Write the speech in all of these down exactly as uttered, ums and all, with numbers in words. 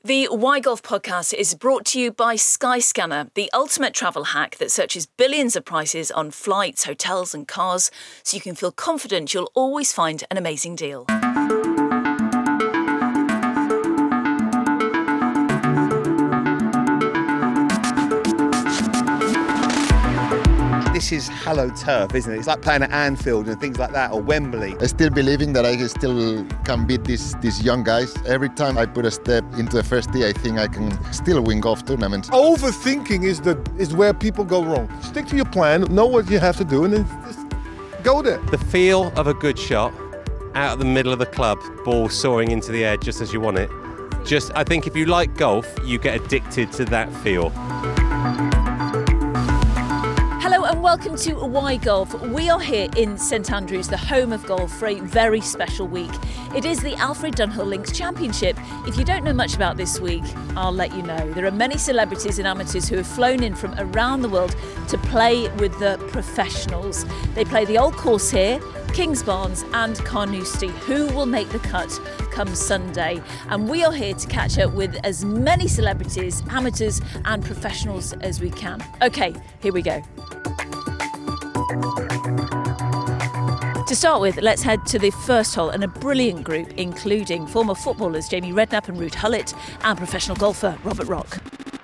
The Why Golf podcast is brought to you by Skyscanner, the ultimate travel hack that searches billions of prices on flights, hotels and cars, so you can feel confident you'll always find an amazing deal. This is hallowed turf, isn't it? It's like playing at Anfield and things like that, or Wembley. I still believing that I still can beat these these young guys. Every time I put a step into the first tee, I think I can still win golf tournaments. Overthinking is the is where people go wrong. Stick to your plan, know what you have to do, and then just go there. The feel of a good shot out of the middle of the club, ball soaring into the air just as you want it. Just, I think if you like golf, you get addicted to that feel. Hello and welcome to Why Golf. We are here in St Andrews, the home of golf, for a very special week. It is the Alfred Dunhill Links Championship. If you don't know much about this week, I'll let you know. There are many celebrities and amateurs who have flown in from around the world to play with the professionals. They play the old course here, Kingsbarns and Carnoustie. Who will make the cut come Sunday? And we are here to catch up with as many celebrities, amateurs and professionals as we can. Okay, here we go. To start with, let's head to the first hole and a brilliant group including former footballers Jamie Redknapp and Ruud Gullit and professional golfer Robert Rock.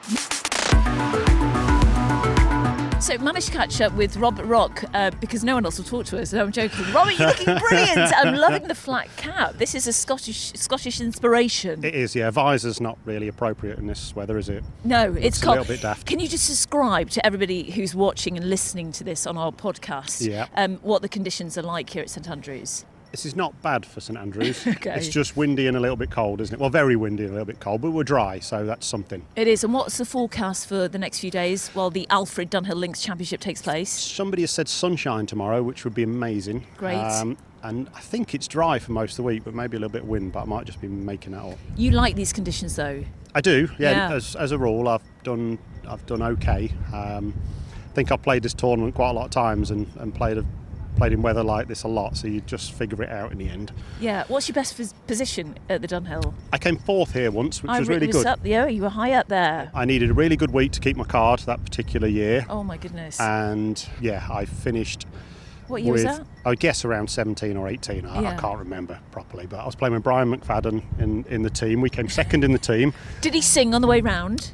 So managed to catch up with Robert Rock uh, because no one else will talk to us. No, I'm joking. Robert, you're looking brilliant. I'm loving the flat cap. This is a Scottish Scottish inspiration. It is, yeah. Visor's not really appropriate in this weather, is it? No, it's, it's co- a little bit daft. Can you just describe to everybody who's watching and listening to this on our podcast yeah. um, what the conditions are like here at St Andrews? This is not bad for St Andrews. Okay. It's just windy and a little bit cold, isn't it? Well, very windy and a little bit cold, but we're dry, so that's something. It is. And what's the forecast for the next few days while the Alfred Dunhill Links Championship takes place? Somebody has said sunshine tomorrow, which would be amazing. Great. Um, and I think it's dry for most of the week, but maybe a little bit of wind, but I might just be making that up. You like these conditions, though? I do, yeah. yeah. As, as a rule, I've done I've done okay. Um, I think I've played this tournament quite a lot of times and, and played a played in weather like this a lot, so you just figure it out in the end. Yeah. What's your best f- position at the Dunhill? I came fourth here once, which I was re- really was good. Up, yeah, you were high up there. I needed a really good week to keep my card that particular year. Oh my goodness. And yeah, I finished What year with, was that? I guess around seventeen or eighteen. I, yeah. I can't remember properly, but I was playing with Brian McFadden in, in the team. We came second in the team. Did he sing on the way round?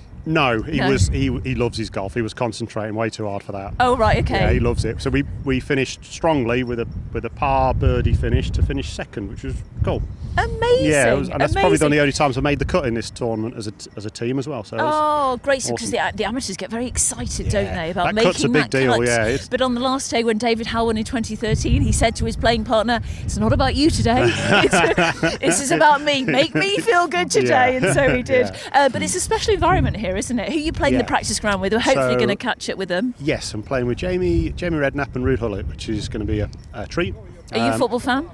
No, he No. was he he loves his golf. He was concentrating way too hard for that. Oh right, okay. Yeah, he loves it. So we, we finished strongly with a with a par birdie finish to finish second, which was cool. Amazing. Yeah, it was, and that's Amazing. probably the only times I made the cut in this tournament as a as a team as well. So it was oh, great! Because awesome. the, the amateurs get very excited, Yeah. don't they, about That making cut's a big that deal, cut. yeah, it's- But on the last day when David Howell won in twenty thirteen, he said to his playing partner, "It's not about you today. It's, this is about me. Make me feel good today." Yeah. And so he did. Yeah. Uh, but it's a special environment here, isn't it? Who are you playing Yeah. the practice ground with? We're hopefully So- going to catch up with them. Yes, I'm playing with Jamie Jamie Redknapp and Ruud Gullit, which is going to be a, a treat. Are you a Um, football fan?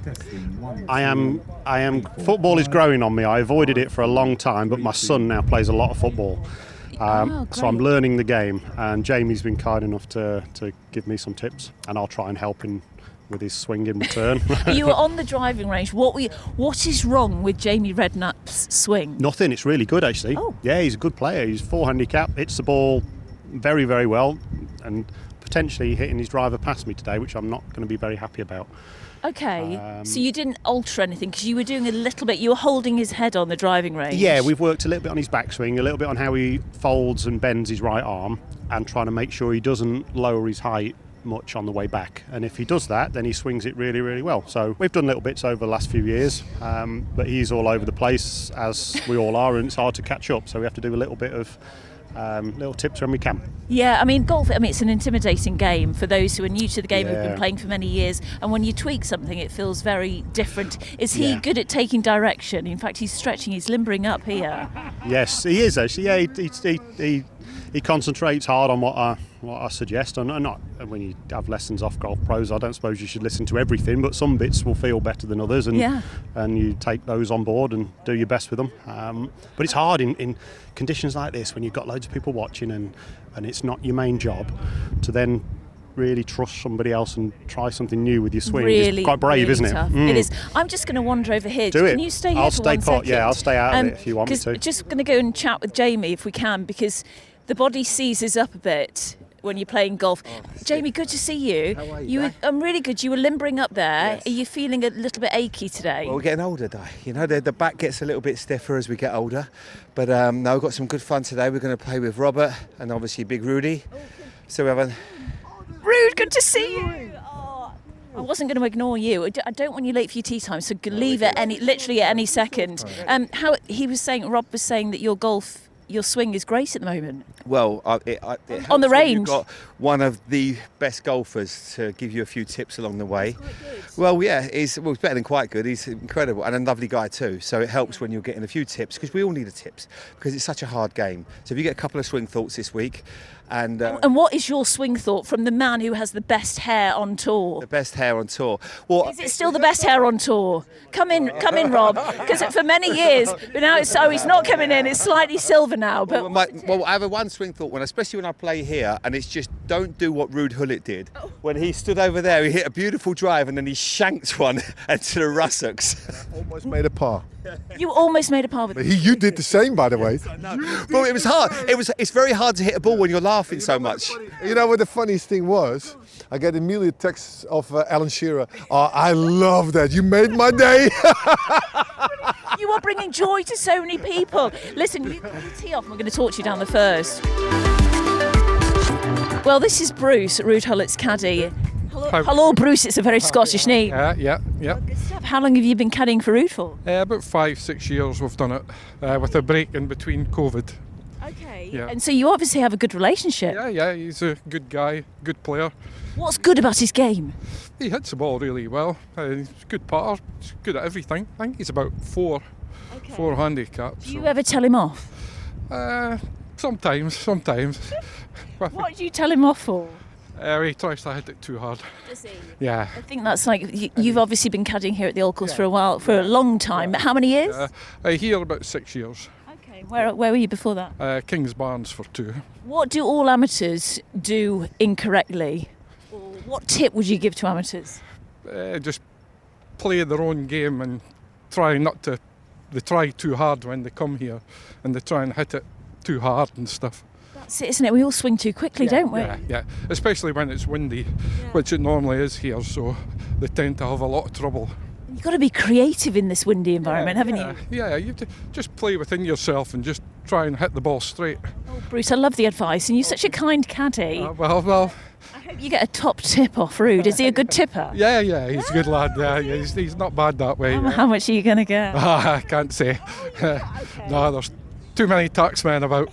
I am. I am. Football is growing on me. I avoided it for a long time, but my son now plays a lot of football. Um, Oh, so I'm great. learning the game, and Jamie's been kind enough to, to give me some tips, and I'll try and help him with his swing in return. You were on the driving range. What were you, What is wrong with Jamie Redknapp's swing? Nothing. It's really good, actually. Oh. Yeah, he's a good player. He's four handicap, hits the ball very, very well, and potentially hitting his driver past me today, which I'm not going to be very happy about. Okay, Um, so you didn't alter anything because you were doing a little bit. You were holding his head on the driving range. Yeah, we've worked a little bit on his backswing, a little bit on how he folds and bends his right arm, and trying to make sure he doesn't lower his height much on the way back. And if he does that, then he swings it really, really well. So we've done little bits over the last few years, um, but he's all over the place, as we all are, and it's hard to catch up. So we have to do a little bit of um, little tips when we can. Yeah, I mean, golf, I mean, it's an intimidating game for those who are new to the game, who've been Yeah. playing for many years. And when you tweak something, it feels very different. Is he Yeah. good at taking direction? In fact, he's stretching, he's limbering up here. Yes, he is actually. Yeah, he he he, he, he concentrates hard on what I what I suggest. And not when you have lessons off Golf Pros, I don't suppose you should listen to everything, but some bits will feel better than others, and Yeah. and you take those on board and do your best with them. Um, but it's hard in, in conditions like this when you've got loads of people watching and and it's not your main job to then really trust somebody else and try something new with your swing. Really, it's quite brave, really isn't it? tough. Mm. It is. I'm just going to wander over here. Do Can it. you stay here I'll for stay one put. second? Yeah, I'll stay out of Um, it if you want me 'cause to. Just going to go and chat with Jamie if we can, because the body seizes up a bit when you're playing golf. Jamie, good to see you. How are you, were, Di? I'm really good. You were limbering up there. Yes. Are you feeling a little bit achy today? Well, we're getting older, Di. You know, the, the back gets a little bit stiffer as we get older. But um, no, we've got some good fun today. We're going to play with Robert and obviously Big Rudy. So we have a... Rude, good to see you. Oh, I wasn't going to ignore you. I d- I don't want you late for your tea time, so leave at any, literally at any second. Um, how he was saying, Rob was saying that your golf, your swing is great at the moment. Well, uh, it, uh, it On the helps when range. You've got one of the best golfers to give you a few tips along the way. Well, yeah, he's, well, he's better than quite good. He's incredible and a lovely guy too. So it helps when you're getting a few tips, because we all need a tips, because it's such a hard game. So if you get a couple of swing thoughts this week, and uh, And what is your swing thought from the man who has the best hair on tour? the best hair on tour. Well, Is it still the best hair on tour? Come in, come in, Rob. Because for many years, but now it's oh, he's not coming in. It's slightly silver now. But Well, my, well, I have a one swing thought when, especially when I play here, and it's just don't do what Ruud Gullit did. When he stood over there, he hit a beautiful drive and then he shanked one into the russocks. Almost made a par. you almost made a par with. But he, you did the same, by the way. Well, it was hard. It was. It's very hard to hit a ball when you're laughing so much. You know what the funniest thing was? I get immediately a text of uh, Alan Shearer. Oh, I love that. You made my day. You are bringing joy to so many people. Listen, you tee off. We're going to talk to you down the first. Well, this is Bruce, Ruud Gullit's caddy. Hello, Hi. hello, Bruce. It's a very Scottish name. Yeah, yeah, yeah. Good stuff. How long have you been caddying for Ruud for? Uh, about five, six years we've done it, uh, with a break in between COVID. Okay. Yeah. And so you obviously have a good relationship. Yeah, yeah, he's a good guy, good player. What's good about his game? He hits the ball really well. Uh, he's a good putter, he's good at everything. I think he's about four, Okay. four handicaps. Do you ever tell him off? Uh, sometimes, sometimes. What do you tell him off for? Uh, he tries to hit it too hard. Does he? Yeah. I think that's like you, you've obviously been caddying here at the Old Course for a while, for a long time. How many years? Uh, uh, here about six years. Okay. Where where were you before that? Uh, Kings Barnes for two. What do all amateurs do incorrectly? Or what tip would you give to amateurs? Uh, just play their own game and try not to. They try too hard when they come here, and they try and hit it too hard and stuff. That's it, isn't it? We all swing too quickly, don't we? Yeah, yeah. Especially when it's windy, which it normally is here, so they tend to have a lot of trouble. You've got to be creative in this windy environment, haven't yeah, you? Yeah, you have to just play within yourself and just try and hit the ball straight. Oh, Bruce, I love the advice, and you're such a kind caddy. Uh, well, well, I hope you get a top tip off Ruud. Is he a good tipper? yeah, yeah, he's a good lad. Yeah, yeah, he's, he's not bad that way. How, yeah. how much are you going to get? Ah, I can't say. No, there's too many taxmen about.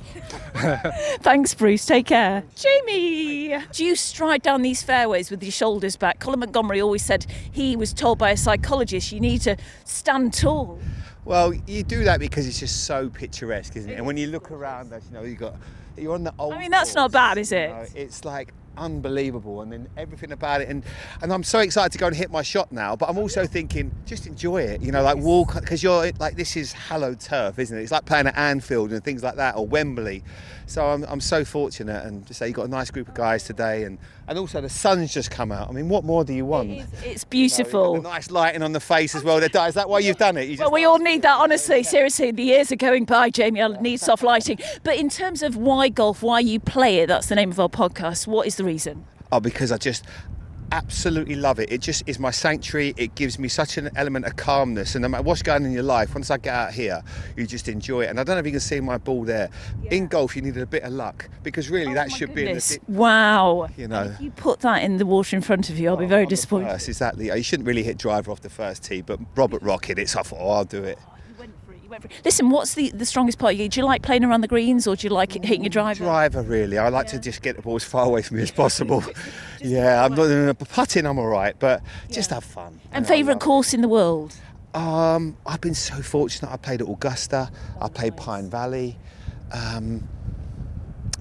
Thanks, Bruce. Take care. Jamie! Do you stride down these fairways with your shoulders back? Colin Montgomery always said he was told by a psychologist you need to stand tall. Well, you do that because it's just so picturesque, isn't it? And when you look around us, you know, you got you're on the old. I mean, that's not course, bad, is you it? know, it's like unbelievable, and then everything about it, and and I'm so excited to go and hit my shot now. But I'm also thinking, just enjoy it, you know, like walk, because you're like, this is hallowed turf, isn't it? It's like playing at Anfield and things like that, or Wembley. So I'm I'm so fortunate, and to say you've got a nice group of guys today, and and also the sun's just come out. I mean, what more do you want? It's, it's You know, you've beautiful. got the nice lighting on the face as well. Is that why you've done it? You Well, just- we all need that, honestly. Seriously, the years are going by, Jamie. I need soft lighting. But in terms of why golf, why you play it, that's the name of our podcast. What is the reason? Oh, because I just absolutely love it. It just is my sanctuary. It gives me such an element of calmness, and no matter what's going on in your life, once I get out here, you just enjoy it. And I don't know if you can see my ball there. In golf, you needed a bit of luck, because really that Oh, my should goodness. be in the Wow. you know. If you put that in the water in front of you, I'll be very on the disappointed. first, exactly. You shouldn't really hit driver off the first tee, but Robert rocked it. So I thought, oh, I'll do it. You went for it, you went for it. Listen, what's the, the strongest part? Do you like playing around the greens, or do you like hitting your driver? Driver, really. I like to just get the ball as far away from me as possible. yeah, I'm not putting. I'm all right, but just have fun. And You know, I favourite love- course in the world? Um, I've been so fortunate. I played at Augusta. I played Pine Valley. Um,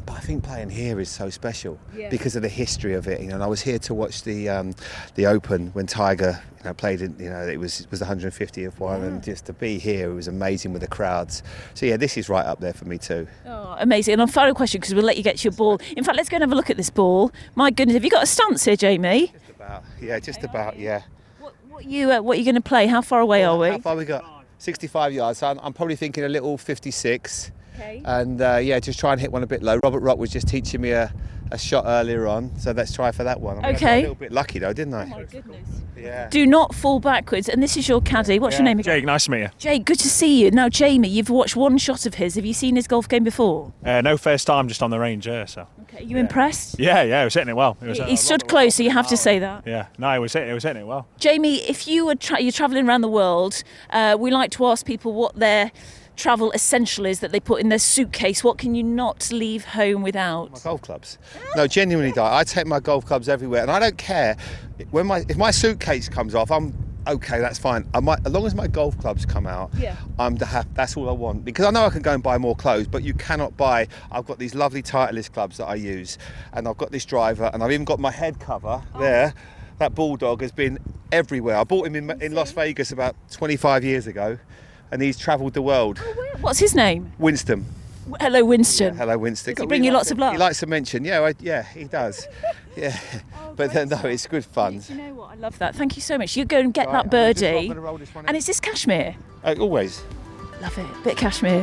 but I think playing here is so special Yeah. because of the history of it. You know, and I was here to watch the um, the Open when Tiger, you know, played it. You know, it was it was the one hundred fiftieth one, and just to be here, it was amazing with the crowds. So yeah, this is right up there for me too. Oh, amazing. And on final question, because we'll let you get to your ball. In fact, let's go and have a look at this ball. My goodness, have you got a stance here, Jamie? Just about, yeah, just about, yeah. What, what you uh, what are you going to play? How far away are we? How far we got? sixty-five yards. So I'm, I'm probably thinking a little fifty-six. Okay. And uh, yeah, just try and hit one a bit low. Robert Rock was just teaching me a, a shot earlier on, so let's try for that one. I mean, I got Okay. a little bit lucky though, didn't I? Oh my goodness. Yeah. Do not fall backwards. And this is your caddy. What's your name again? Jake, nice to meet you. Jake, good to see you. Now, Jamie, you've watched one shot of his. Have you seen his golf game before? Uh, no first time, just on the range, yeah, so. Okay, you impressed? Yeah, yeah, he was hitting it well. He, was, He stood close, so you have to say that. Yeah, no, he was hitting, he was hitting it well. Jamie, if you were tra- you're travelling around the world, uh, we like to ask people what their travel essential is that they put in their suitcase. What can you not leave home without? My golf clubs. No, genuinely, Di, I take my golf clubs everywhere, and I don't care when my if my suitcase comes off. I'm okay. That's fine. I might, as long as my golf clubs come out. Yeah. I'm the ha- That's all I want, because I know I can go and buy more clothes, but you cannot buy. I've got these lovely Titleist clubs that I use, and I've got this driver, and I've even got my head cover there. That bulldog has been everywhere. I bought him in, in Las Vegas about twenty-five years ago, and he's travelled the world. What's his name? Winston. Hello, Winston. Yeah, hello, Winston. Does he bring you lots of luck? He likes to mention, yeah, I, yeah, he does. Yeah, but then, no, it's good fun. Do you know what? I love that. Thank you so much. You go and get Right, that I'm just- I'm birdie. gonna roll this one in. And is this cashmere? Uh, always. Love it. Bit of cashmere.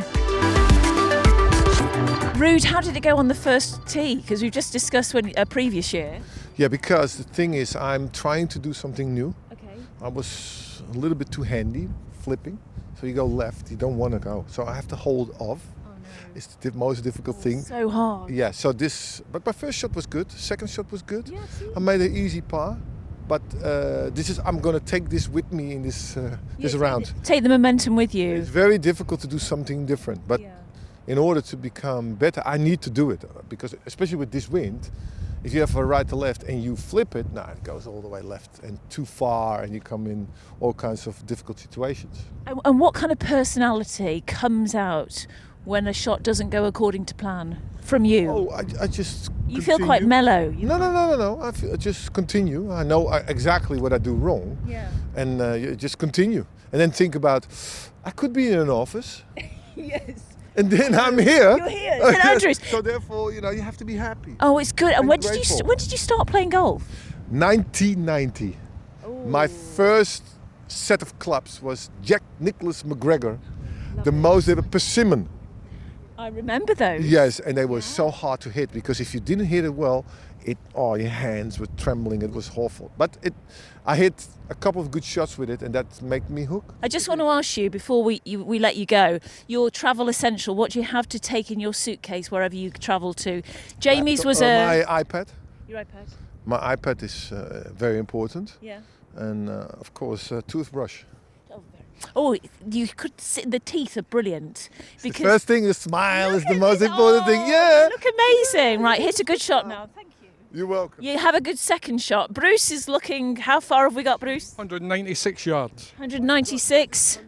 Rude, how did it go on the first tee? Because we've just discussed when a previous year. Yeah, because the thing is, I'm trying to do something new. Okay. I was a little bit too handy flipping. So you go left, you don't want to go. So I have to hold off. Oh no. It's the most difficult thing. So hard. Yeah, so this, but my first shot was good. Second shot was good. Yeah, see? I made an easy par. But uh, this is, I'm going to take this with me in this uh, this Yeah, round. Take the momentum with you. It's very difficult to do something different. But Yeah. in order to become better, I need to do it. Because especially with this wind, if you have a right to left and you flip it, nah, it goes all the way left and too far, and you come in all kinds of difficult situations. And, and what kind of personality comes out when a shot doesn't go according to plan from you? Oh, I, I just. you feel quite continue. mellow. You No, no, no, no, no. I, feel, I just continue. I know I, exactly what I do wrong, Yeah. and uh, you just continue. And then think about, I could be in an office, Yes. and then I'm here. You're here, Saint Andrews. So therefore, you know, you have to be happy. Oh, it's good. And I'm when did you grateful. st- when did you start playing golf? nineteen ninety. My first set of clubs was Jack Nicholas McGregor, the most ever persimmon. I remember those. Yes, and they were so hard to hit because if you didn't hit it well, it oh your hands were trembling. It was awful. But it, I hit a couple of good shots with it, and that made me hook. I just want to ask you before we you, we let you go, your travel essential. What do you have to take in your suitcase wherever you travel to? Jamie's was Uh, a my iPad. your iPad. My iPad is uh, very important, Yeah. and uh, of course, a toothbrush. Oh, very- oh, you could see the teeth are brilliant The first thing, the smile is the most important thing. Oh, Yeah, they look amazing. Right, hit a good shot now. Thank you. you're welcome. You have a good second shot. Bruce is looking. How far have we got, Bruce? one hundred ninety-six yards. one hundred ninety-six.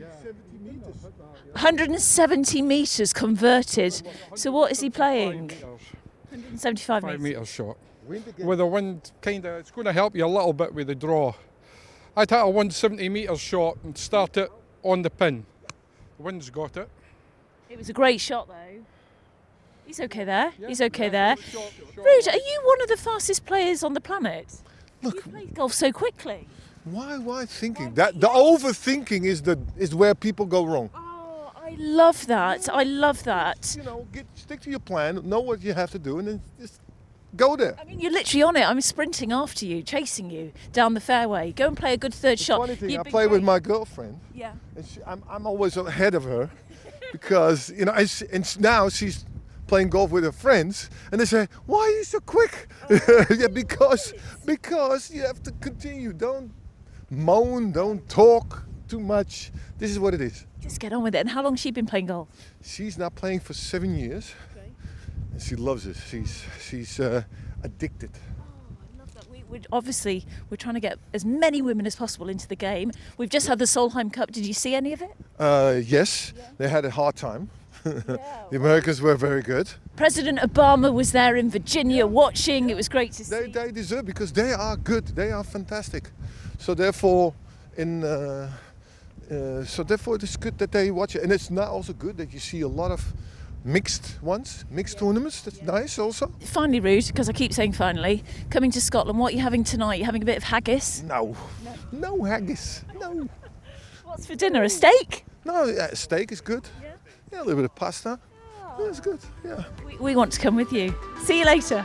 one hundred seventy metres converted. So what is he playing? one hundred seventy-five Five metres. metres short. With the wind, kind of, it's going to help you a little bit with the draw. I'd hit a one hundred seventy metres shot and start it on the pin. The wind's got it. It was a great shot though. He's okay there. Yeah, He's okay yeah, there. short, short. Rude, are you one of the fastest players on the planet? Look, You play golf so quickly. why, why thinking? That the overthinking is the is where people go wrong. Oh, I love that. I love that. You know, get stick to your plan, know what you have to do, and then just go there. I mean, you're literally on it. I'm sprinting after you, chasing you down the fairway. Go and play a good third shot. Funny thing, You've I been play with great. my girlfriend, Yeah. and she, I'm I'm always ahead of her because you know, and, she, and she- now she's playing golf with her friends, and they say, "Why are you so quick?" Yeah, because because you have to continue. Don't moan. Don't talk too much. This is what it is. Just get on with it. And how long has she been playing golf? She's now playing for seven years, and she loves it. She's she's uh, addicted. I love that. We, we're obviously we're trying to get as many women as possible into the game. We've just had the Solheim Cup. Did you see any of it? Uh, yes, they had a hard time. The Americans were very good. President Obama was there in Virginia watching. It was great to see. They, they deserve because they are good. They are fantastic. So therefore, in uh, uh, so therefore, it's good that they watch it, and it's now also good that you see a lot of mixed ones, mixed tournaments. That's nice also. Finally, Ruud, because I keep saying finally, coming to Scotland, what are you having tonight? You having a bit of haggis? No, no, no haggis. No. What's for dinner? A steak? No, yeah, steak is good. Yeah. Yeah, a little bit of pasta. Oh. Yeah, it's good. Yeah. We, we want to come with you. See you later.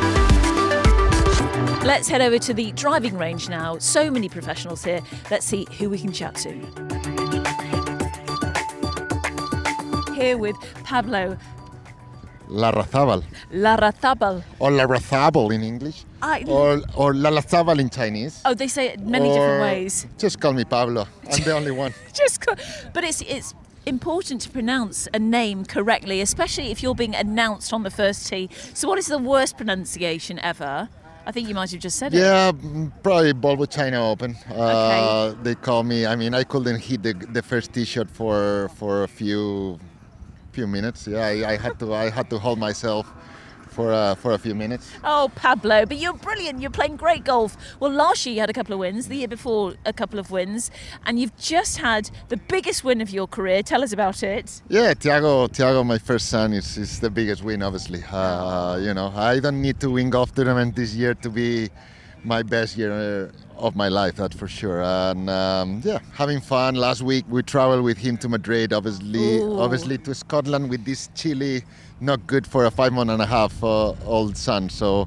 Let's head over to the driving range now. So many professionals here. Let's see who we can chat to. Here with Pablo Larrazabal. Larrazabal. Or Larrazabal in English. I, Or, or Larrazabal in Chinese. oh, they say it many or different ways. Just call me Pablo. I'm the only one. Just, co- but it's it's important to pronounce a name correctly, especially if you're being announced on the first tee. So, what is the worst pronunciation ever? I think you might have just said it. Yeah, mm, probably Volvo China Open. Uh, Okay. They call me. I mean, I couldn't hit the, the first tee shot for for a few few minutes. Yeah, I, I had to I had to hold myself for uh, for a few minutes. Oh, Pablo, but you're brilliant. You're playing great golf. Well, last year you had a couple of wins, the year before a couple of wins, and you've just had the biggest win of your career. Tell us about it. Yeah, Thiago, Thiago, my first son, is, is the biggest win, obviously. Uh, you know, I don't need to win golf tournament this year to be my best year of my life, that's for sure. And um, yeah, having fun. Last week we traveled with him to Madrid, obviously, Ooh. obviously to Scotland with this chilly, not good for a five month and a half uh, old son. So.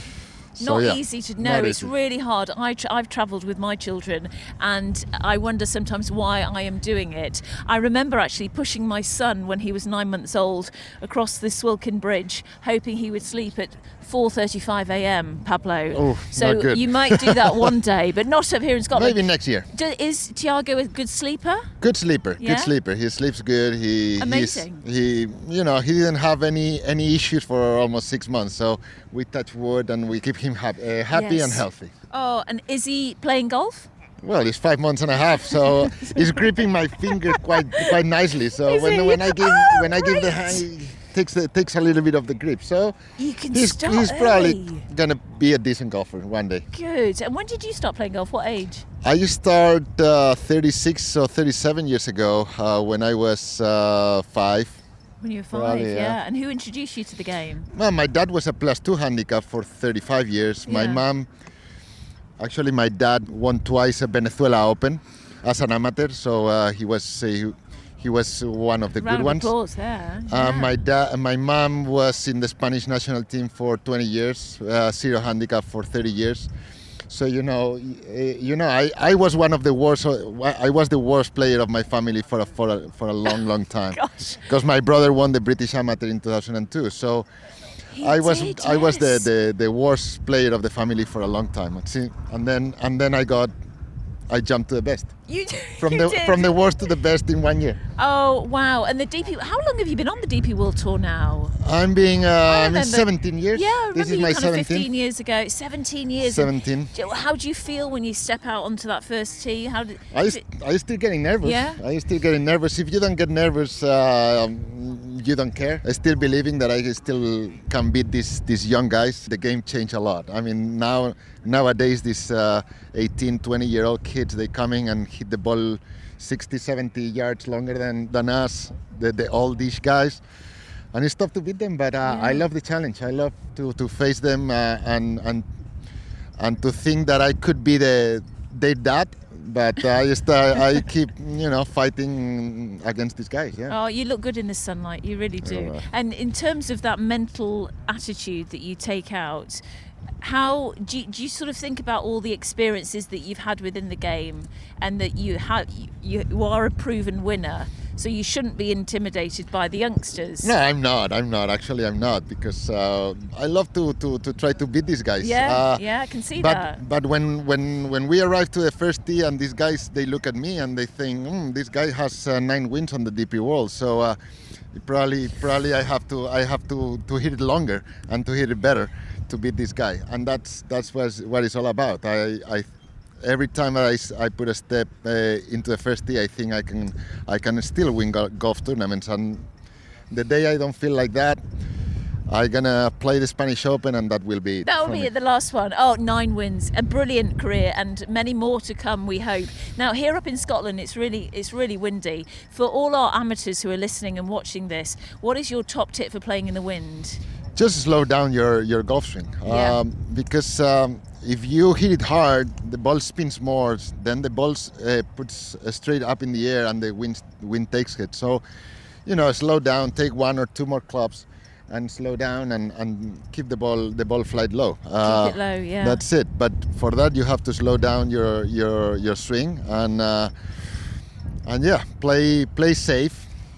So, Not yeah, easy to know. not It's easy. really hard. I tra- I've travelled with my children, and I wonder sometimes why I am doing it. I remember actually pushing my son when he was nine months old across the Swilkin Bridge, hoping he would sleep at four thirty-five a.m. Pablo. Oh, so not good. you might do that one day, but not up here in Scotland. Maybe next year. Do, is Tiago a good sleeper? Good sleeper. Yeah? Good sleeper. He sleeps good. He Amazing. He's, he you know he didn't have any any issues for almost six months. So we touch wood and we keep him happy, uh, happy Yes. and healthy. Oh, and is he playing golf? Well, it's five months and a half, so he's gripping my finger quite quite nicely. So Is when he? when I give Oh, when I give the great. hand, he takes the, takes a little bit of the grip. So You can he's start he's probably early. gonna be a decent golfer one day. Good. And when did you start playing golf? What age? I started uh, thirty-six or thirty-seven years ago uh, when I was uh, five. When you were five, Probably, yeah. yeah. And who introduced you to the game? Well, my dad was a plus two handicap for thirty-five years. My Yeah. mom, actually, my dad won twice a Venezuela Open as an amateur, so uh, he was uh, he, he was one of the Round good of ones. applause there. Uh, yeah. my dad, my mom was in the Spanish national team for twenty years, uh, zero handicap for thirty years. So you know, y- you know, I, I was one of the worst. I was the worst player of my family for a, for a, for a long, long time. Gosh. Because my brother won the British Amateur in two thousand two. So He I was did, I was the, yes. the, the worst player of the family for a long time. See, and then and then I got I jumped to the best. You, From you the did. from the worst to the best in one year. Oh wow! And the D P. How long have you been on the D P World Tour now? I'm being uh, I'm in remember- seventeen years. Yeah, I remember this is you my kind of fifteen seventeenth. years ago. Seventeen years. seventeen. Do- How do you feel when you step out onto that first tee? How did? I, is st- it- I still getting nervous. Yeah? I still getting nervous. If you don't get nervous, uh, um, you don't care. I still believing that I still can beat these these young guys. The game changed a lot. I mean, now nowadays these uh, eighteen, twenty year old kids, they coming and hit the ball sixty, seventy yards longer than, than us, the, the oldish guys. And it's tough to beat them, but uh, Yeah. I love the challenge. I love to, to face them uh, and and and to think that I could be the their dad. But I just uh, I keep you know fighting against these guys. Yeah. Oh, you look good in the sunlight. You really do. Oh, uh. And in terms of that mental attitude that you take out, how do you, do you sort of think about all the experiences that you've had within the game, and that you have you, you are a proven winner, so you shouldn't be intimidated by the youngsters? No, I'm not. I'm not. Actually, I'm not because uh, I love to, to, to try to beat these guys. Yeah, Uh, yeah, I can see but that. but when, when when we arrive to the first tee and these guys they look at me and they think mm, this guy has uh, nine wins on the D P World, so uh, probably probably I have to I have to, to hit it longer and to hit it better to beat this guy, and that's that's what what it's all about. I, I every time I, s- I put a step uh, into the first tee, I think I can I can still win go- golf tournaments, and The day I don't feel like that, I'm gonna play the Spanish Open, and that will be it. That will for be me. it, the last one. Oh, nine wins, a brilliant career, and many more to come, we hope. Now, here up in Scotland, it's really it's really windy. For all our amateurs who are listening and watching this, what is your top tip for playing in the wind? Just slow down your, your golf swing. Yeah. Um, because um, if you hit it hard, the ball spins more, then the ball uh, puts uh, straight up in the air and the wind, wind takes it. So, you know, slow down, take one or two more clubs and slow down and, and keep the ball the ball flight low. Uh, Keep it low, yeah. That's it. But for that, you have to slow down your your, your swing and uh, and yeah, play play safe.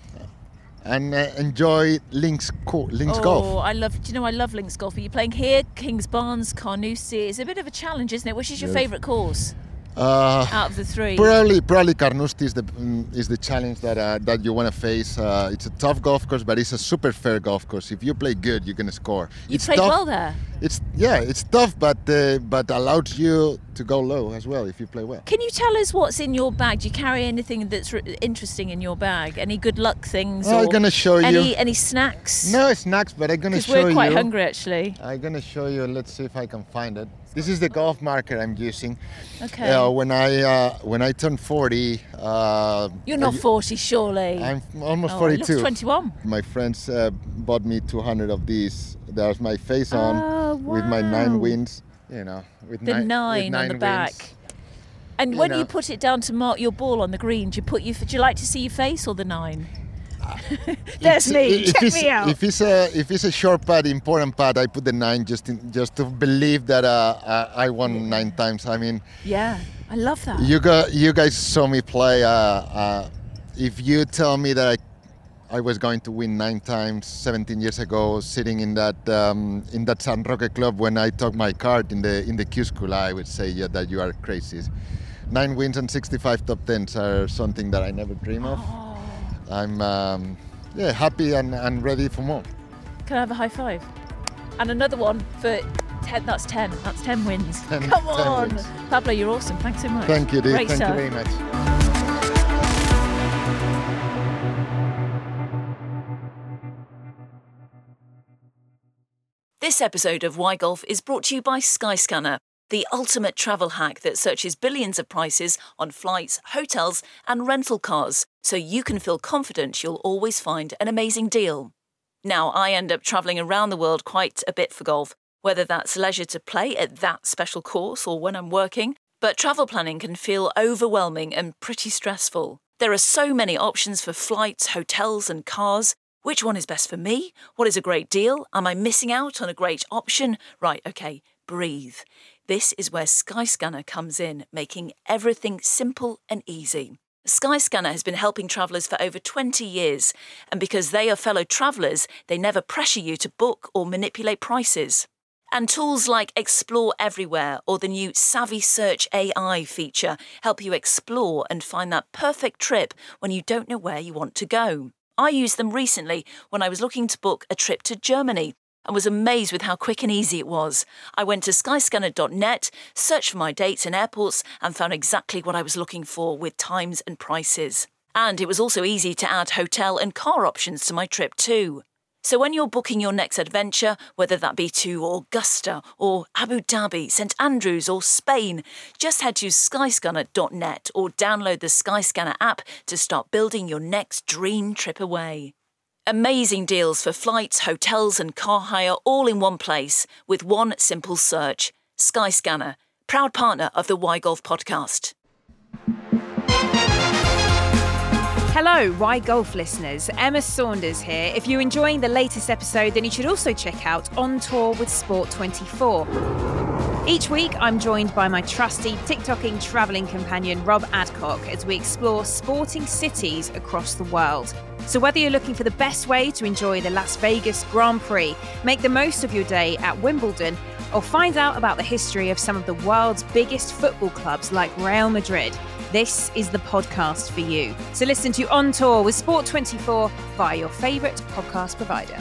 And uh, enjoy links, co- links oh, golf. Oh, I love. Do you know I love links golf? Are you playing here, Kings Barnes, Carnoustie? It's a bit of a challenge, isn't it? Which is your Yes. favourite course Uh, out of the three? Probably, probably Carnoustie is the mm, is the challenge that uh, that you want to face. Uh, it's a tough golf course, but it's a super fair golf course. If you play good, you're gonna score. You it's played tough. well there. It's yeah, it's tough, but uh, but allows you to go low as well if you play well. Can you tell us what's in your bag? Do you carry anything that's r- interesting in your bag? Any good luck things? I'm or gonna show you. any any snacks? No snacks, but I'm gonna because show we're quite you. hungry actually. I'm gonna show you. Let's see if I can find it. This is the golf marker I'm using. Okay. Uh, when I uh, when I turn forty. Uh, You're not I- forty, surely. I'm almost oh, forty-two. It looks twenty-one. My friends uh, bought me two hundred of these. There's my face on Oh, with my wow. nine wins. You know, with The nine, nine, with nine on the wins. back. And You when know. you put it down to mark your ball on the green, do you put you? Do you like to see your face or the nine? There's It's- me. if Check it's, me out. If it's a if it's a short putt, important putt, I put the nine just in, just to believe that uh, uh, I won nine times. I mean, Yeah, I love that. you got you guys saw me play. Uh, uh, if you tell me that I I was going to win nine times seventeen years ago, sitting in that um, in that San Roque club when I took my card in the in the Q school, I would say yeah, that you are crazy. Nine wins and sixty-five top tens are something that I never dream of. Oh. I'm um, yeah happy and, and ready for more. Can I have a high five? And another one for ten. That's ten. That's ten wins. Ten- Come ten on, wins. Pablo, you're awesome. Thanks so much. Thank you, dude. Great Thank stuff. you very much. This episode of Why Golf is brought to you by Skyscanner, the ultimate travel hack that searches billions of prices on flights, hotels, and rental cars, so you can feel confident you'll always find an amazing deal. Now, I end up travelling around the world quite a bit for golf, whether that's leisure to play at that special course or when I'm working, but travel planning can feel overwhelming and pretty stressful. There are so many options for flights, hotels, and cars. Which one is best for me? What is a great deal? Am I missing out on a great option? Right, okay, breathe. This is where Skyscanner comes in, making everything simple and easy. Skyscanner has been helping travellers for over twenty years, and because they are fellow travellers, they never pressure you to book or manipulate prices. And tools like Explore Everywhere or the new Savvy Search A I feature help you explore and find that perfect trip when you don't know where you want to go. I used them recently when I was looking to book a trip to Germany and was amazed with how quick and easy it was. I went to skyscanner dot net, searched for my dates and airports, and found exactly what I was looking for with times and prices. And it was also easy to add hotel and car options to my trip too. So when you're booking your next adventure, whether that be to Augusta or Abu Dhabi, Saint Andrews or Spain, just head to skyscanner dot net or download the Skyscanner app to start building your next dream trip away. Amazing deals for flights, hotels and car hire all in one place with one simple search. Skyscanner, proud partner of the Why Golf podcast. Hello, Why Golf listeners. Emma Saunders here. If you're enjoying the latest episode, then you should also check out On Tour with Sport twenty-four. Each week, I'm joined by my trusty TikToking travelling companion, Rob Adcock, as we explore sporting cities across the world. So whether you're looking for the best way to enjoy the Las Vegas Grand Prix, make the most of your day at Wimbledon, or find out about the history of some of the world's biggest football clubs like Real Madrid, this is the podcast for you. So listen to On Tour with Sport twenty-four via your favourite podcast provider.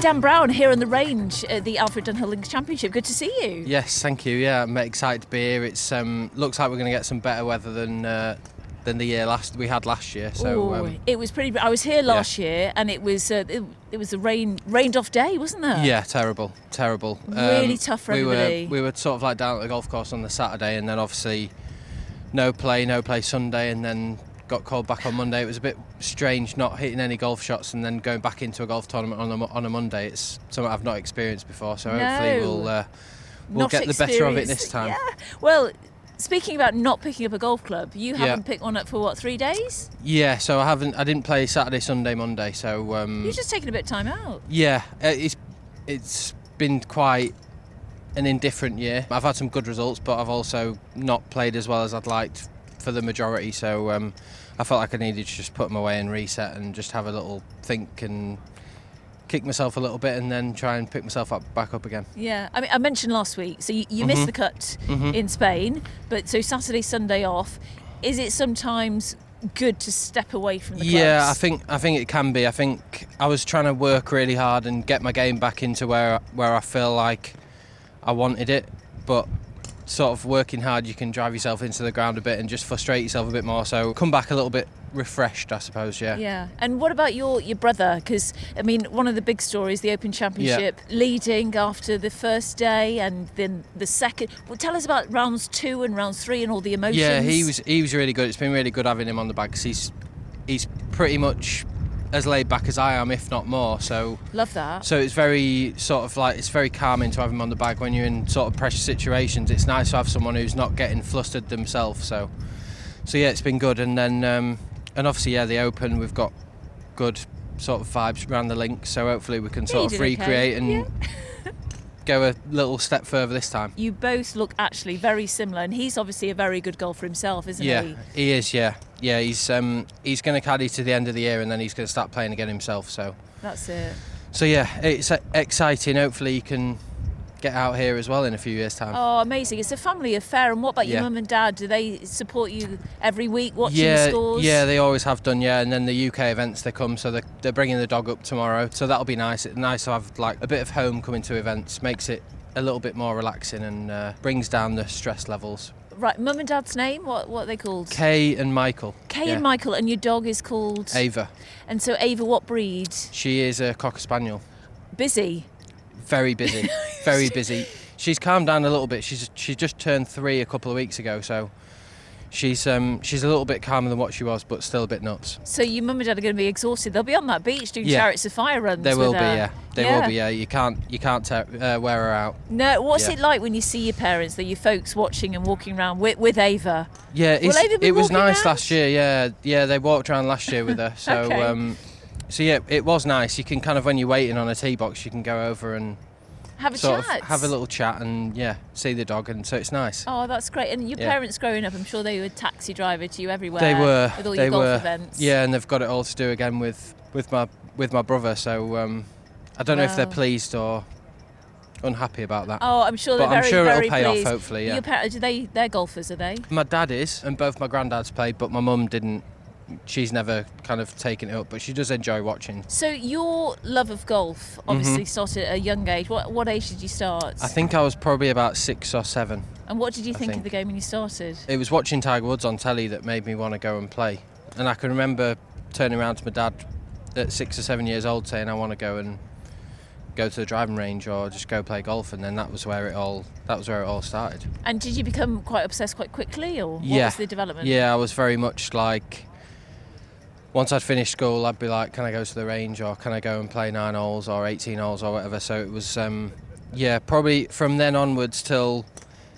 Dan Brown here on the range at the Alfred Dunhill Links Championship. Good to see you. Yes, thank you. Yeah, I'm excited to be here. It's um, looks like we're going to get some better weather than uh, than the year last we had last year. So Ooh, um, it was pretty. I was here last yeah. year, and it was uh, it, it was a rain rained off day, wasn't there? Yeah, terrible, terrible. Really um, tough for we everybody. Were, we were sort of like down at the golf course on the Saturday, and then obviously no play, no play Sunday, and then got called back on Monday. It was a bit strange not hitting any golf shots and then going back into a golf tournament on a, on a Monday. It's something I've not experienced before, so no, hopefully we'll uh, we'll not get the better of it this time. Yeah. Well, speaking about not picking up a golf club, you haven't yeah. picked one up for what, three days? Yeah, so I haven't. I didn't play Saturday, Sunday, Monday. So um, you're just taking a bit of time out. Yeah, it's it's been quite an indifferent year. I've had some good results, but I've also not played as well as I'd liked for the majority. So um, I felt like I needed to just put them away and reset and just have a little think and kick myself a little bit and then try and pick myself up back up again. Yeah, I mean, I mentioned last week, so you, you mm-hmm. missed the cut mm-hmm. in Spain, but so Saturday, Sunday off. Is it sometimes good to step away from the clubs? Yeah, I think I think it can be. I think I was trying to work really hard and get my game back into where where I feel like I wanted it, but sort of working hard, you can drive yourself into the ground a bit and just frustrate yourself a bit more. So come back a little bit refreshed, I suppose. Yeah. Yeah. And what about your your brother? Because I mean, one of the big stories, the Open Championship, yeah. leading after the first day and then the second. Well, tell us about rounds two and rounds three and all the emotions. Yeah, he was he was really good. It's been really good having him on the bag because he's he's pretty much as laid back as I am, if not more. So love that. So it's very sort of like it's very calming to have him on the bag when you're in sort of pressure situations. It's nice to have someone who's not getting flustered themselves. So, so yeah, it's been good. And then um, and obviously yeah, the Open, we've got good sort of vibes around the links. So hopefully we can sort yeah, of recreate okay. and. Yeah. Go a little step further this time. You both look actually very similar, and he's obviously a very good golfer himself, isn't yeah, he? Yeah, he is. Yeah, yeah. He's um, he's going to caddy to the end of the year, and then he's going to start playing again himself. So that's it. So yeah, it's exciting. Hopefully, he can get out here as well in a few years' time. Oh, amazing! It's a family affair. And what about your yeah. mum and dad? Do they support you every week watching yeah, the scores? Yeah, they always have done. Yeah, and then the U K events they come, so they're, they're bringing the dog up tomorrow. So that'll be nice. It's nice to have like a bit of home coming to events. Makes it a little bit more relaxing and uh, brings down the stress levels. Right, mum and dad's name, what what are they called? Kay and Michael. Kay yeah. and Michael, and your dog is called? Ava. And so Ava, what breed? She is a Cocker Spaniel. Busy? Very busy, very busy. She's calmed down a little bit. She's she just turned three a couple of weeks ago, so she's um she's a little bit calmer than what she was, but still a bit nuts. So your mum and dad are going to be exhausted. They'll be on that beach doing yeah. Chariots of Fire runs. They will with be, her. yeah. They yeah. will be, yeah. You can't you can't tear, uh, wear her out. No. What's yeah. it like when you see your parents, that your folks watching and walking around with, with Ava? Yeah, it's, Ava be it was nice around? last year. Yeah, yeah. They walked around last year with her, so okay. um, so yeah, it was nice. You can kind of when you're waiting on a tee box, you can go over and. Have a sort chat. Of have a little chat and yeah, see the dog, and so it's nice. Oh, that's great. And your yeah. parents growing up, I'm sure they were taxi driver to you everywhere. They were. With all they your golf were. events. Yeah, and they've got it all to do again with, with my with my brother. So um, I don't wow. know if they're pleased or unhappy about that. Oh, I'm sure they're but very, I'm sure very it'll pay pleased. off. Hopefully, yeah. Your parents, do they? They're golfers, are they? My dad is, and both my granddads played, but my mum didn't. She's never kind of taken it up, but she does enjoy watching. So your love of golf obviously mm-hmm. started at a young age. What what age did you start? I think I was probably about six or seven. And what did you I think, think. of the game when you started? It was watching Tiger Woods on telly that made me want to go and play. And I can remember turning around to my dad at six or seven years old saying I want to go and go to the driving range or just go play golf, and then that was where it all that was where it all started. And did you become quite obsessed quite quickly, or what yeah. was the development? Yeah, I was very much like, once I'd finished school, I'd be like, can I go to the range, or can I go and play nine holes or eighteen holes or whatever. So it was, um, yeah, probably from then onwards till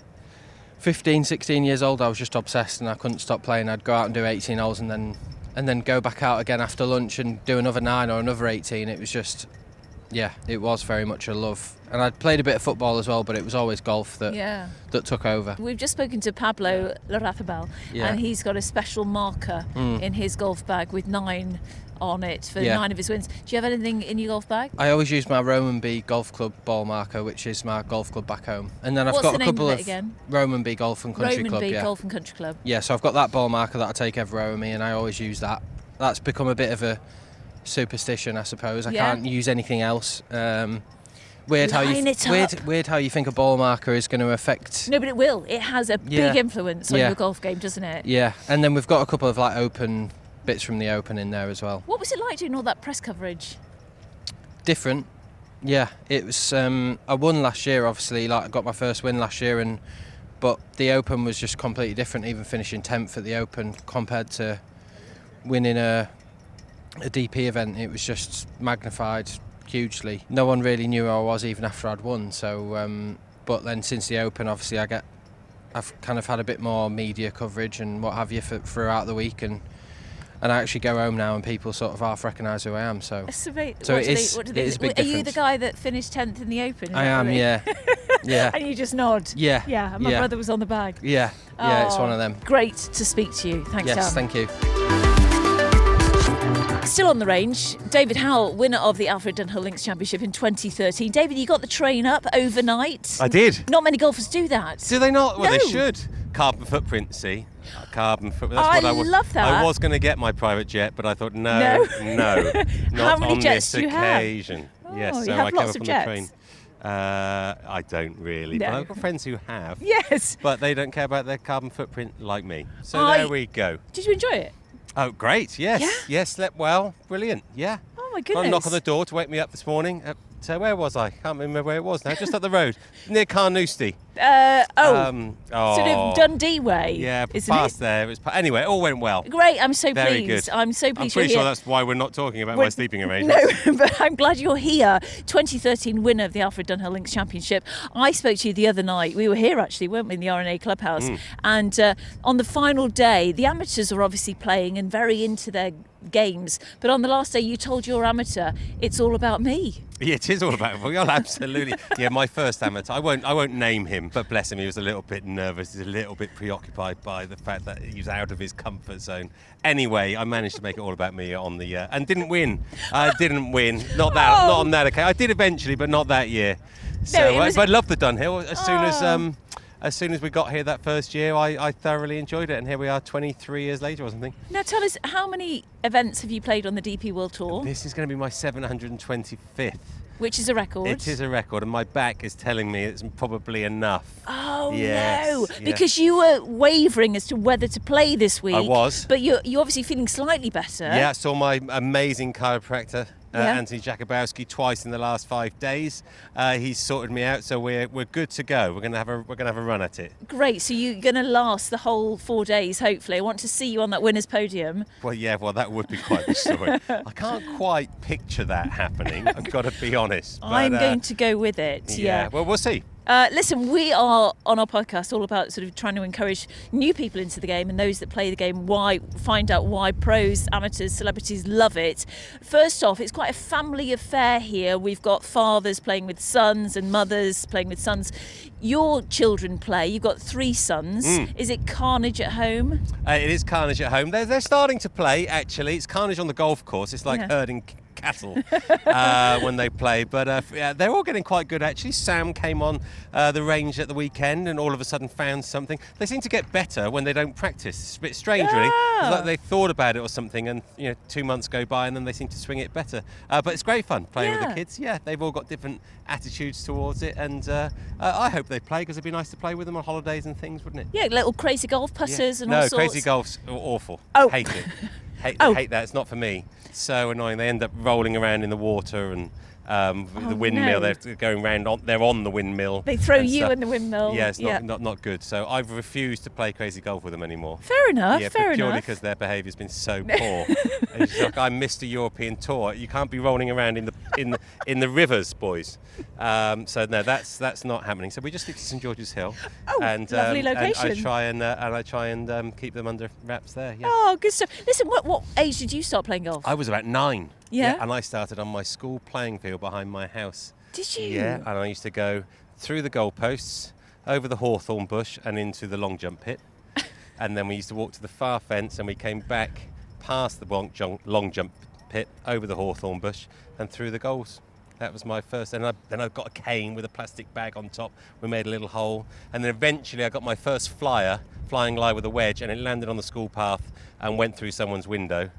fifteen, sixteen years old, I was just obsessed and I couldn't stop playing. I'd go out and do eighteen holes and then and then go back out again after lunch and do another nine or another eighteen. It was just, yeah, it was very much a love. And I'd played a bit of football as well, but it was always golf that yeah. that took over. We've just spoken to Pablo Larrazabal, yeah. and he's got a special marker mm. in his golf bag with nine on it for yeah. nine of his wins. Do you have anything in your golf bag? I always use my Roman B Golf Club ball marker, which is my golf club back home. And then I've What's got the a name couple of, it of again? Roman B Golf and Country Roman Club. B yeah. Golf and Country Club. Yeah, so I've got that ball marker that I take everywhere with me, and I always use that. That's become a bit of a superstition, I suppose. I Yeah. can't use anything else. Um, weird how Line you it weird, up. weird how you think a ball marker is going to affect. No, but it will. It has a Yeah. big influence on Yeah. your golf game, doesn't it? Yeah, and then we've got a couple of like open bits from the Open in there as well. What was it like doing all that press coverage? Different. Yeah, it was. Um, I won last year, obviously. Like I got my first win last year, and but the Open was just completely different. Even finishing tenth at the Open compared to winning a a D P event, it was just magnified hugely. No one really knew who I was even after I'd won. So, um, but then since the Open, obviously, I get I've kind of had a bit more media coverage and what have you for, throughout the week, and. And I actually go home now, and people sort of half recognise who I am. So, So, wait, so what it do is. They, what do It they, is a big are you the difference. guy that finished tenth in the Open? Is I that am, right? yeah, yeah, And you just nod. yeah, Yeah, and my yeah. brother was on the bag. yeah, yeah. It's Oh, one of them. Great to speak to you. Thanks, Yes, Dan. thank you. Still on the range, David Howell, winner of the Alfred Dunhill Links Championship in twenty thirteen. David, you got the train up overnight. I did. Not many golfers do that. Do they not? Well, No. they should. Carbon footprint, see? Carbon footprint. That's I what I was. love that. I was going to get my private jet, but I thought, no, No. no, not How many on jets this do you have? occasion. Oh, yes, you so have I came lots up of on jets. the train. Uh, I don't really, but No. I've got friends who have. Yes. But they don't care about their carbon footprint like me. So I- there we go. Did you enjoy it? Oh, great! Yes, Yeah? yes, slept well, brilliant. Yeah. Oh my Got a goodness. knock on the door to wake me up this morning. Uh, so where was I? Can't remember where it was now. Just up the road, near Carnoustie. Uh, oh, Um, oh, sort of Dundee way. Yeah, isn't past it? there. It was, pa- anyway, it all went well. Great. I'm so Very pleased. good. I'm so I'm pleased pretty you're sure here. that's why we're not talking about We're- my sleeping arrangements. No, but I'm glad you're here. twenty thirteen winner of the Alfred Dunhill Links Championship. I spoke to you the other night. We were here actually, weren't we, in the R N A clubhouse? Mm. And uh, on the final day, the amateurs are obviously playing and very into their games. But on the last day, you told your amateur, it's all about me. Yeah, it is all about well, absolutely. Yeah, my first amateur. I won't. I won't name him, but bless him, he was a little bit nervous. He's a little bit preoccupied by the fact that he was out of his comfort zone. Anyway, I managed to make it all about me on the uh, and didn't win. I didn't win. Not that. Oh. Not on that occasion. I did eventually, but not that year. So, it uh, was- but I loved the Dunhill. As soon as Oh. um, as soon as we got here that first year, I, I thoroughly enjoyed it, and here we are, twenty-three years later or something. Now tell us, how many events have you played on the D P World Tour? This is going to be my seven hundred twenty-fifth. Which is a record. It is a record, and my back is telling me it's probably enough. Oh Yes, no! yeah. Because you were wavering as to whether to play this week. I was. But you're you're obviously feeling slightly better. Yeah, I saw my amazing chiropractor, uh, Yeah. Anthony Jakubowski, twice in the last five days. Uh, he's sorted me out, so we're we're good to go. We're gonna have a we're gonna have a run at it. Great. So you're going to last the whole four days. Hopefully, I want to see you on that winners' podium. Well, yeah, well that would be quite the story. I can't quite picture that happening. I've got to be honest. But, I'm uh, going to go with it. Yeah. Well, we'll see. Uh, listen, we are on our podcast all about sort of trying to encourage new people into the game and those that play the game. Why find out why pros, amateurs, celebrities love it. First off, it's quite a family affair here. We've got fathers playing with sons and mothers playing with sons. Your children play. You've got three sons. Mm. Is it carnage at home? Uh, it is carnage at home. They're they're starting to play. Actually, it's carnage on the golf course. It's like Yeah. herding c- cattle uh, when they play. But uh, f- yeah, they're all getting quite good, actually. Sam came on uh, the range at the weekend and all of a sudden found something. They seem to get better when they don't practice. It's a bit strange, really. It's Ah. like they thought about it or something, and you know, two months go by and then they seem to swing it better. Uh, but it's great fun playing with Yeah. the kids. Yeah, they've all got different attitudes towards it, and uh, uh, I hope they play because it'd be nice to play with them on holidays and things, wouldn't it? Yeah, little crazy golf putters Yeah. and no, all sorts. crazy golf's aw- awful. Oh. Hate it. Hate, Oh. hate that. It's not for me. So annoying. They end up rolling around in the water and um, Oh, the windmill. no. They're going round. On, they're on the windmill. They throw and you stuff. in the windmill. Yeah, it's not, Yeah. not not good. So I've refused to play crazy golf with them anymore. Fair enough. yeah, fair but purely enough. because their behaviour's been so poor. It's like I'm Mister European Tour. You can't be rolling around in the in the, in the rivers, boys. Um, so no, that's that's not happening. So we just stick to St George's Hill. Oh, and, lovely um, and I location. try and uh, and I try and um, keep them under wraps there. Yeah. Oh, good stuff. Listen, what what age did you start playing golf? I was about nine. Yeah? And I started on my school playing field behind my house. Did you? Yeah. And I used to go through the goalposts, over the hawthorn bush, and into the long jump pit. And then we used to walk to the far fence, and we came back past the long jump, long jump pit, over the hawthorn bush, and through the goals. That was my first. And I, then I got a cane with a plastic bag on top. We made a little hole. And then eventually I got my first flyer, flying lie with a wedge, and it landed on the school path and went through someone's window.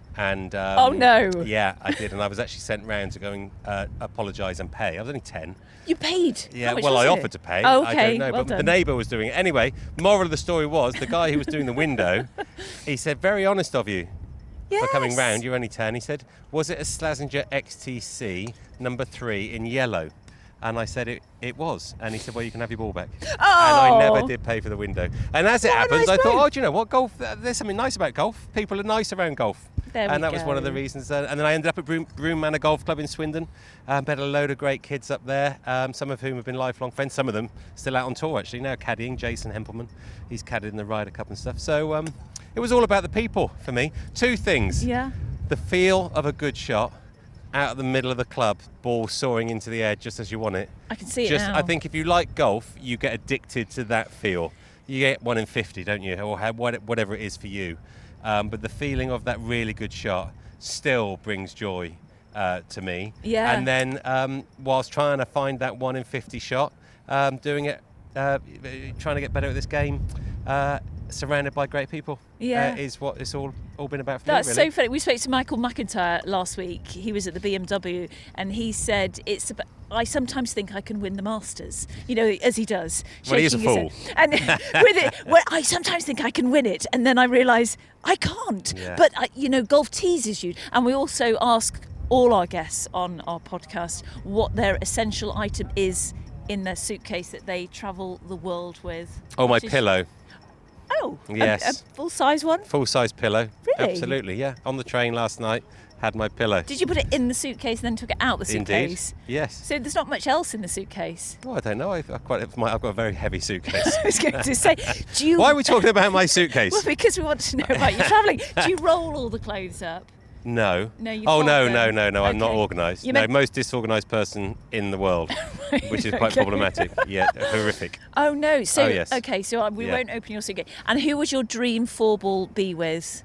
And um, Oh, no. Yeah, I did, and I was actually sent round to go and uh, apologise and pay. I was only ten. You paid? Yeah, How much well, was I it? offered to pay. Oh, I okay. don't know, well but done. the neighbour was doing it. Anyway, moral of the story was the guy who was doing the window, he said, very honest of you yes. for coming round. You're only ten. He said, was it a Slazenger X T C number three in yellow? And I said it, it was. And he said, well, you can have your ball back. Oh. And I never did pay for the window. And as it What a happens, nice I thought, bloke. oh, do you know what? Golf, uh, there's something nice about golf. People are nice around golf. There and we that was one of the go. reasons. Uh, and then I ended up at Broome, Broome Manor Golf Club in Swindon. Um, met a load of great kids up there, um, some of whom have been lifelong friends. Some of them still out on tour, actually, now caddying. Jason Hempelman, he's caddied in the Ryder Cup and stuff. So um, it was all about the people for me. Two things. Yeah. The feel of a good shot out of the middle of the club, ball soaring into the air just as you want it. I can see it Just, now. I think if you like golf, you get addicted to that feel. You get one in fifty, don't you? Or have what- whatever it is for you. Um, but the feeling of that really good shot still brings joy uh, to me. Yeah. And then um, whilst trying to find that one in fifty shot, um, doing it, uh, trying to get better at this game, uh, surrounded by great people, Yeah. uh, is what it's all all been about for That's me, really. so funny. We spoke to Michael McIntyre last week. He was at the B M W, and he said, "It's about, I sometimes think I can win the Masters." You know, as he does. Well, he is a shaking his fool. head. And with it, well, I sometimes think I can win it, and then I realise I can't. Yeah. But I, you know, golf teases you, and we also ask all our guests on our podcast what their essential item is in their suitcase that they travel the world with. Oh, my which is- pillow. Oh, a- Yes. a, full-size one. Full-size pillow. Really? Absolutely, yeah. On the train last night, had my pillow. Did you put it in the suitcase and then took it out the Indeed. suitcase? Yes. So there's not much else in the suitcase. Oh, I don't know. I've, I've, quite, I've got a very heavy suitcase. I was going to say, do you? Why are we talking about my suitcase? Well, because we want to know about your travelling. Do you roll all the clothes up? No. No, you Oh, fold no, them. no, no, no. I'm not Okay. organised. You No, meant- most disorganised person in the world, which is quite okay. problematic. Yeah, horrific. Oh no. So Oh, yes. okay. So uh, we Yeah. won't open your suitcase. And who was your dream four ball be with?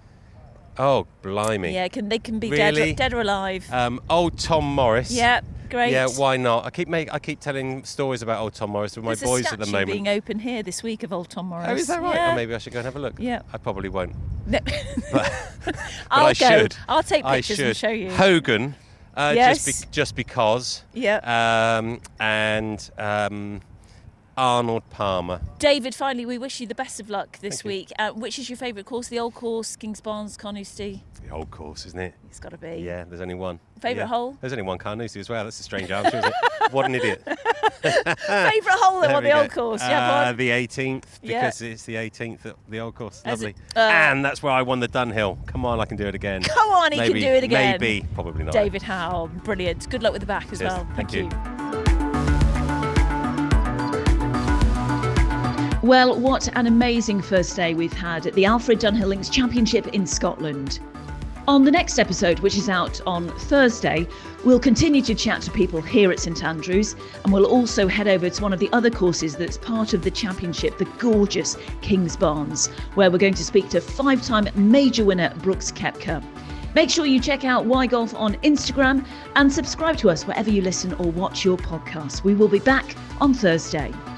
Oh, blimey. Yeah, can they can be Really? dead, dead or alive? Um, old Tom Morris. Yeah, great. Yeah, why not? I keep make, I keep telling stories about old Tom Morris with my There's a boys at the statue moment. being open here this week of old Tom Morris. Oh, is that right? Yeah. Oh, maybe I should go and have a look. Yeah. I probably won't. No. But I'll I go. should. I'll take I pictures should. and show you. Hogan, uh, Yes. just, be, just because. Yeah. Um, and um, Arnold Palmer. David, finally, we wish you the best of luck this Thank you. week. Uh, which is your favourite course? The old course, Kings Barnes, Carnoustie? The old course, isn't it? It's got to be. Yeah, there's only one. Favourite Yeah. hole? There's only one Carnoustie as well. That's a strange answer, isn't it? What an idiot. Favourite hole then There on we the go. old course? You have Uh, one? the eighteenth, Yeah. because it's the eighteenth at the old course. As Lovely. it- uh, and that's where I won the Dunhill. Come on, I can do it again. Come on, he maybe, can do it again. Maybe, probably not. David Howe, brilliant. Good luck with the back as Cheers. well. Thank you. Well, what an amazing first day we've had at the Alfred Dunhill Links Championship in Scotland. On the next episode, which is out on Thursday, we'll continue to chat to people here at St Andrews, and we'll also head over to one of the other courses that's part of the championship, the gorgeous Kings Barnes, where we're going to speak to five-time major winner Brooks Koepka. Make sure you check out Y Golf on Instagram and subscribe to us wherever you listen or watch your podcasts. We will be back on Thursday.